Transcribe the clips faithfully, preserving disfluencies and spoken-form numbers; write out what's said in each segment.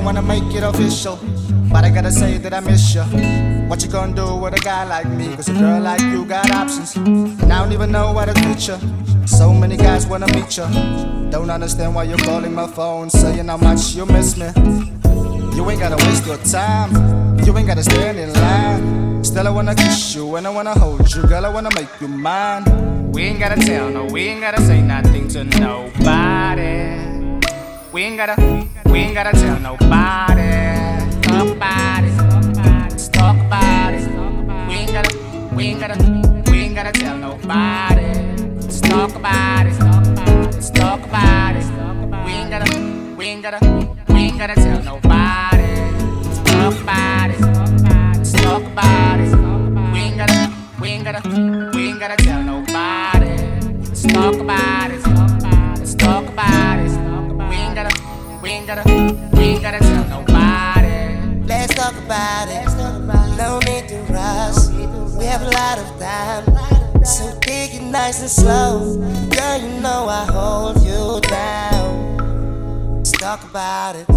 wanna make it official, but I gotta say that I miss you. What you gonna do with a guy like me? Cause a girl like you got options, and I don't even know how to teach you. So many guys wanna meet you. Don't understand why you're calling my phone, saying how much you miss me. You ain't gotta waste your time, you ain't gotta stand in line. Still I wanna kiss you and I wanna hold you, girl, I wanna make you mine. We ain't gotta tell, no, we ain't gotta say nothing to nobody. We ain't gotta, we ain't gotta tell nobody. Talk about it, let's talk about it. We ain't gotta, we ain't gotta, we ain't gotta tell nobody. Let's talk about it, let's talk about it. We ain't gotta, we ain't gotta, we ain't gotta tell nobody. Let's talk about it, let's talk about it. We ain't gotta, we ain't gotta, we ain't gotta tell nobody. Let's talk about it, let's talk about it. We ain't gotta, we ain't gotta, we ain't gotta tell nobody. Let's talk about it. No need to rush. We have a lot of time, so take it nice and slow. Girl, you know I hold you down. Let's talk about it.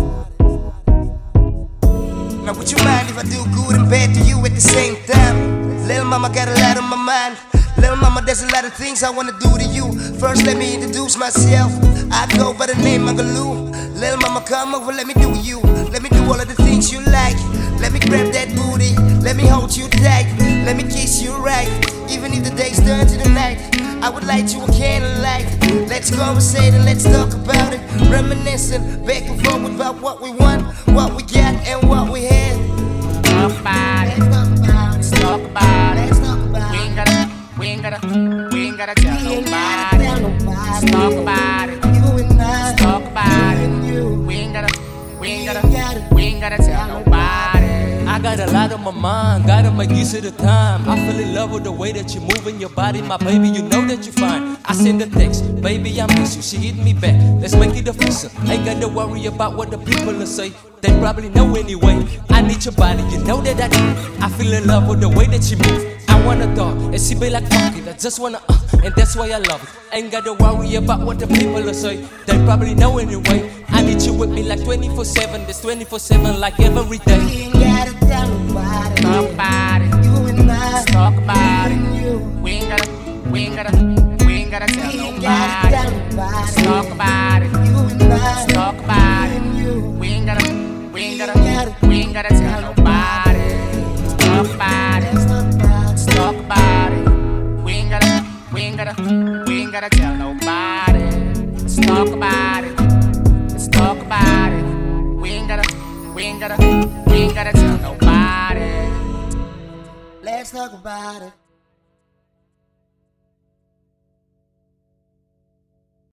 Now would you mind if I do good and bad to you at the same time? Little mama got a lot on my mind. Little mama, there's a lot of things I wanna do to you. First, let me introduce myself. I go by the name Magaloo. Little mama, come over, let me do you. Let me do all of the things you like. Let me grab that booty. Let me hold you tight. Let me kiss you right. Even if the days turn to the night, I would light you a candlelight. Let's conversate and let's talk about it. Reminiscing back and forth about what we want, what we got, and what we had. Talk about it, let's talk about it. We ain't gotta, we ain't gotta, we ain't gotta tell nobody. Let's talk about it, let's talk about it. We ain't gotta, we ain't gotta, we ain't gotta tell nobody. I got a lot on my mind, gotta make use of the time. I fell in love with the way that you move in your body, my baby, you know that you fine. I send a text, baby, I miss you, she hit me back, let's make it official. Ain't gotta worry about what the people will say, they probably know anyway. I need your body, you know that I do. I feel in love with the way that you move. I wanna talk, and she be like, fuck it, I just wanna uh, and that's why I love it. Ain't gotta worry about what the people will say, they probably know anyway. I need you with me like twenty-four seven, this twenty-four seven like every day. We ain't gotta tell nobody. Talk about it, You and I, let's talk about it. you. We ain't gotta, we ain't gotta, we ain't gotta tell We ain't nobody. gotta tell nobody. Let's talk about it, You and I, let's talk about it. you. We ain't gotta, we ain't gotta, we ain't gotta tell nobody. Let's talk about it, Let's talk about let's talk about it. We ain't gotta, we ain't gotta, we ain't gotta tell nobody. Let's talk about it, let's talk about it. We ain't gotta, we ain't gotta, we ain't gotta tell nobody. Let's talk about it.